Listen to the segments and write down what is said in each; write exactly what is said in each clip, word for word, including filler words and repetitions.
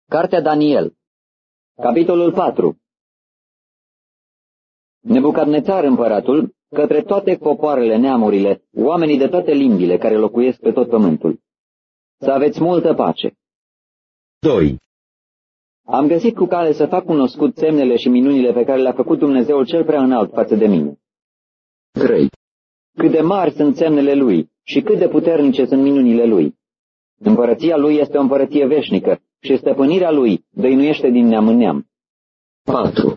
Cartea Daniel, capitolul patru. Nebucadnețar împăratul, către toate popoarele, neamurile, oamenii de toate limbile care locuiesc pe tot pământul. Să aveți multă pace. doi. Am găsit cu cale să fac cunoscut semnele și minunile pe care le-a făcut Dumnezeul cel prea înalt față de mine. trei. Cât de mari sunt semnele Lui și cât de puternice sunt minunile Lui. Împărăția Lui este o împărăție veșnică și stăpânirea Lui dăinuiește din neam în neam. patru.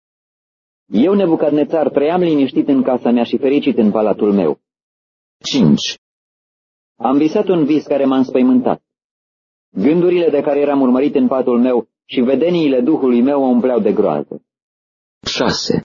Eu, Nebucadnețar, trăiam liniștit în casa mea și fericit în palatul meu. cinci. Am visat un vis care m-a înspăimântat. Gândurile de care eram urmărit în patul meu și vedeniile Duhului meu o umpleau de groază. șase.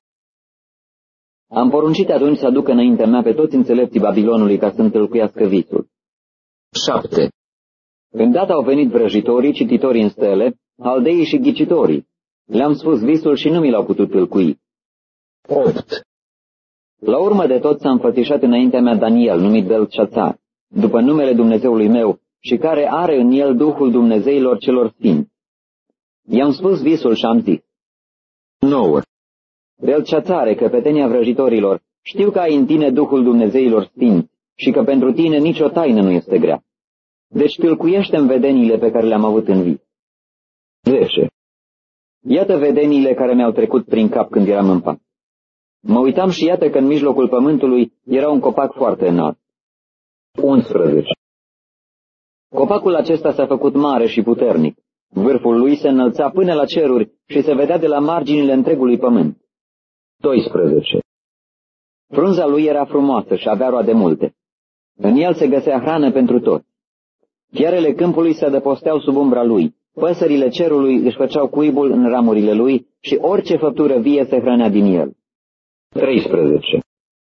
Am poruncit atunci să aducă înaintea mea pe toți înțelepții Babilonului ca să întâlcuiască visul. șapte. Îndată au venit vrăjitorii, cititorii în stele, haldeii și ghicitorii. Le-am spus visul și nu mi l-au putut tâlcui. opt. La urmă de tot s-a înfățișat înaintea mea Daniel, numit Beltșațar, după numele Dumnezeului meu, și care are în el Duhul Dumnezeilor celor sfinți. I-am spus visul și am zis: nouă. Beltșațare, căpetenia vrăjitorilor, știu că ai în tine Duhul Dumnezeilor sfinți și că pentru tine nicio taină nu este grea. Deci tâlcuiește-mi vedeniile pe care le-am avut în vis. zece. Iată vedeniile care mi-au trecut prin cap când eram în pat. Mă uitam și iată că în mijlocul pământului era un copac foarte înalt. unsprezece. Copacul acesta s-a făcut mare și puternic. Vârful lui se înălța până la ceruri și se vedea de la marginile întregului pământ. doisprezece. Frunza lui era frumoasă și avea roade multe. În el se găsea hrană pentru toți. Fiarele câmpului se adăposteau sub umbra lui, păsările cerului își făceau cuibul în ramurile lui și orice făptură vie se hrănea din el. treisprezece.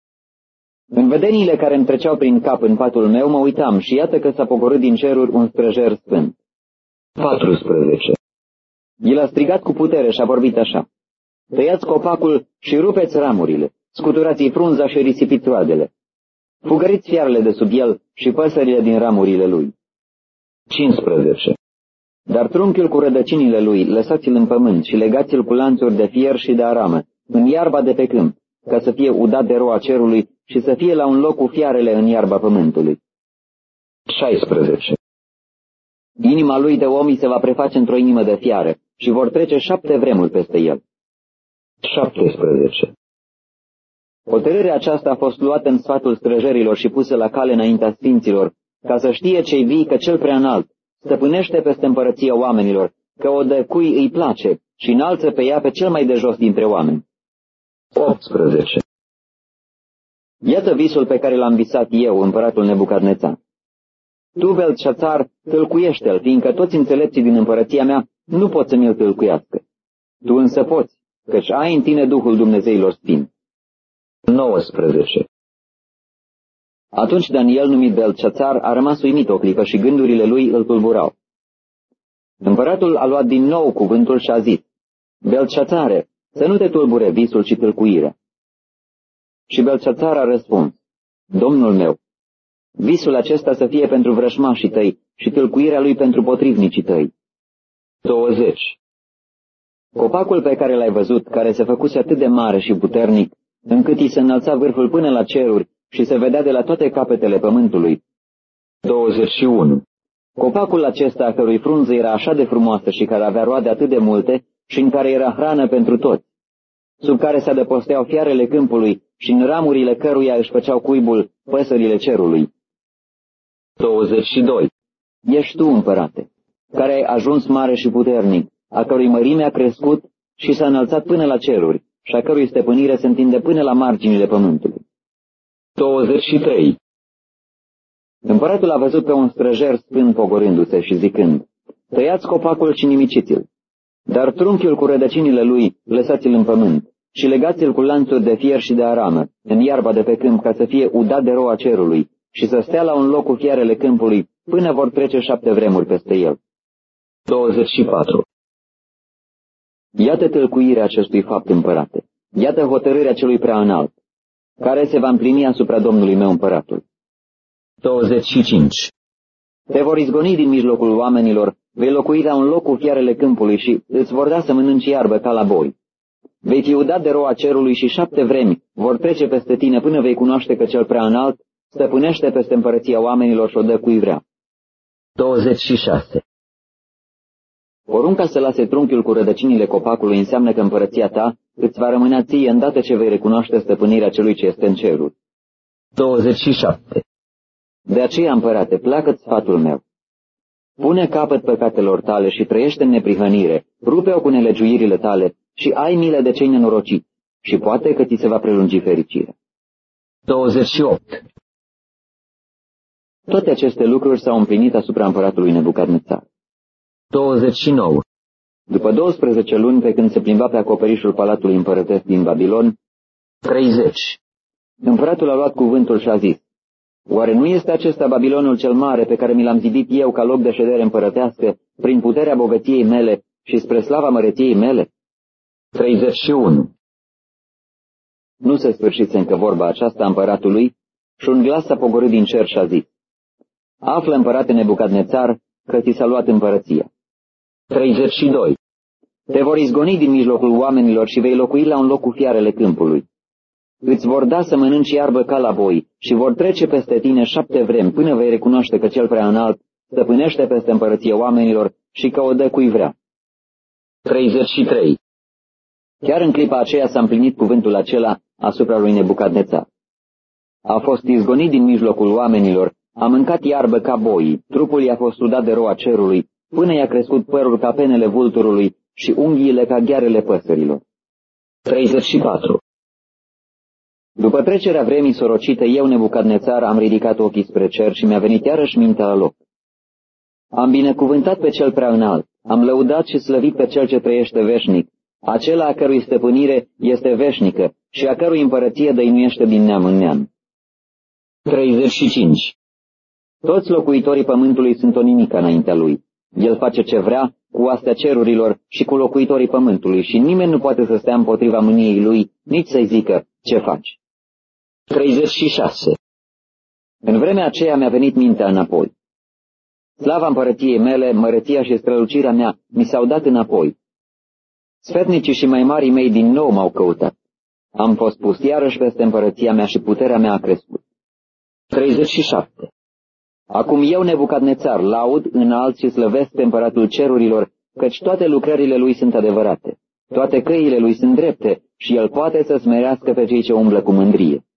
În vedeniile care îmi treceau prin cap în patul meu, mă uitam și iată că s-a pogorât din ceruri un străjer sfânt. patrusprezece. El a strigat cu putere și a vorbit așa: tăiați copacul și rupeți ramurile, scuturați-i frunza și risipiți roadele. Fugăriți fiarele de sub el și păsările din ramurile lui. cincisprezece. Dar trunchiul cu rădăcinile lui, lăsați-l în pământ și legați-l cu lanțuri de fier și de aramă, în iarba de pe câmp, ca să fie udat de roa cerului și să fie la un loc cu fiarele în iarba pământului. șaisprezece. Inima lui de om se va preface într-o inimă de fiară și vor trece șapte vremuri peste el. șaptesprezece. Hotărârea aceasta a fost luată în sfatul străjerilor și pusă la cale înaintea sfinților, ca să știe cei vii că cel prea înalt stăpânește peste împărăția oamenilor, că o dă cui îi place și înalță pe ea pe cel mai de jos dintre oameni. optsprezece. Iată visul pe care l-am visat eu, împăratul Nebucadnețar. Tu, Beltșațar, tâlcuiește-l, fiindcă toți înțelepții din împărăția mea nu pot să mi-l tâlcuiască. Tu însă poți, căci ai în tine Duhul Dumnezeilor sfinți. nouăsprezece. Atunci Daniel, numit Beltșațar, a rămas uimit o clipă și gândurile lui îl tulburau. Împăratul a luat din nou cuvântul și a zis: Beltșațare, să nu te tulbure visul și tâlcuirea. Și Beltșațar a răspuns: Domnul meu, visul acesta să fie pentru vrășmașii tăi și tâlcuirea lui pentru potrivnicii tăi. douăzeci. Copacul pe care l-ai văzut, care se făcuse atât de mare și puternic, încât îi se înălța vârful până la ceruri și se vedea de la toate capetele pământului. douăzeci și unu. Copacul acesta, a cărui frunză era așa de frumoasă și care avea roade atât de multe și în care era hrană pentru toți, sub care se adăposteau fiarele câmpului și în ramurile căruia își făceau cuibul păsările cerului. douăzeci și doi. Ești tu, împărate, care ai ajuns mare și puternic, a cărui mărime a crescut și s-a înălțat până la ceruri și a cărui stăpânire se întinde până la marginile pământului. douăzeci și trei. Împăratul a văzut pe un străjer sfânt pogorându-se și zicând: tăiați copacul și nimiciți-l, dar trunchiul cu rădăcinile lui lăsați-l în pământ și legați-l cu lanțuri de fier și de aramă, în iarba de pe câmp, ca să fie udat de roa cerului și să stea la un loc cu fiarele câmpului până vor trece șapte vremuri peste el. douăzeci și patru. Iată tâlcuirea acestui fapt, împărate, iată hotărârea celui prea înalt, care se va împlini asupra Domnului meu împăratul. douăzeci și cinci. Te vor izgoni din mijlocul oamenilor vei locui la un loc cu fiarele câmpului și îți vor da să mănânci iarbă ca la boi. Vei fi udat de roa cerului și șapte vremi vor trece peste tine până vei cunoaște că cel prea înalt stăpânește peste împărăția oamenilor și o dă cui vrea. douăzeci și șase. Porunca să lase trunchiul cu rădăcinile copacului înseamnă că împărăția ta îți va rămâne ție îndată ce vei recunoaște stăpânirea celui ce este în ceruri. douăzeci și șapte. De aceea, împărate, pleacă-ți sfatul meu. Pune capăt păcatelor tale și trăiește în neprihănire, rupe-o cu nelegiuirile tale și ai milă de cei nenorociți și poate că ți se va prelungi fericirea. douăzeci și opt. Toate aceste lucruri s-au împlinit asupra împăratului Nebucadnețar. douăzeci și nouă. După douăsprezece luni, pe când se plimba pe acoperișul palatului împărătesc din Babilon, treizeci. împăratul a luat cuvântul și a zis: Oare nu este acesta Babilonul cel mare pe care mi l-am zidit eu ca loc de ședere împărătească prin puterea bogăției mele și spre slava măreției mele? treizeci și unu. Nu se sfârșise încă vorba aceasta împăratului și un glas s-a pogorât din cer și a zis: Află, împărate Nebucadnețar, că ți s-a luat împărăția. treizeci și doi. Te vor izgoni din mijlocul oamenilor și vei locui la un loc cu fiarele câmpului. Îți vor da să mănânci iarbă ca la boi și vor trece peste tine șapte vremi până vei recunoaște că cel prea înalt stăpânește peste împărăția oamenilor și că o dă cui vrea. treizeci și trei. Chiar în clipa aceea s-a împlinit cuvântul acela asupra lui Nebucadnețar. A fost izgonit din mijlocul oamenilor, a mâncat iarbă ca boii, trupul i-a fost sudat de roa cerului, până i-a crescut părul ca penele vulturului și unghiile ca ghearele păsărilor. treizeci și patru. După trecerea vremii sorocite, eu, Nebucadnețar, am ridicat ochii spre cer și mi-a venit iarăși mintea la loc. Am binecuvântat pe cel prea înalt, am lăudat și slăvit pe cel ce trăiește veșnic, acela a cărui stăpânire este veșnică și a cărui împărăție dăinuiește din neam în neam. treizeci și cinci. Toți locuitorii pământului sunt o nimică înaintea lui. El face ce vrea cu astea cerurilor și cu locuitorii pământului și nimeni nu poate să stea împotriva mâniei lui, nici să-i zică ce faci. treizeci și șase. În vremea aceea mi-a venit mintea înapoi. Slava împărăției mele, măreția și strălucirea mea mi s-au dat înapoi. Sfetnicii și mai marii mei din nou m-au căutat. Am fost pus iarăși peste împărăția mea și puterea mea a crescut. treizeci și șapte. Acum eu, Nebucadnețar, laud, înalt și slăvesc pe împăratul cerurilor, căci toate lucrările lui sunt adevărate, toate căile lui sunt drepte și el poate să smerească pe cei ce umblă cu mândrie.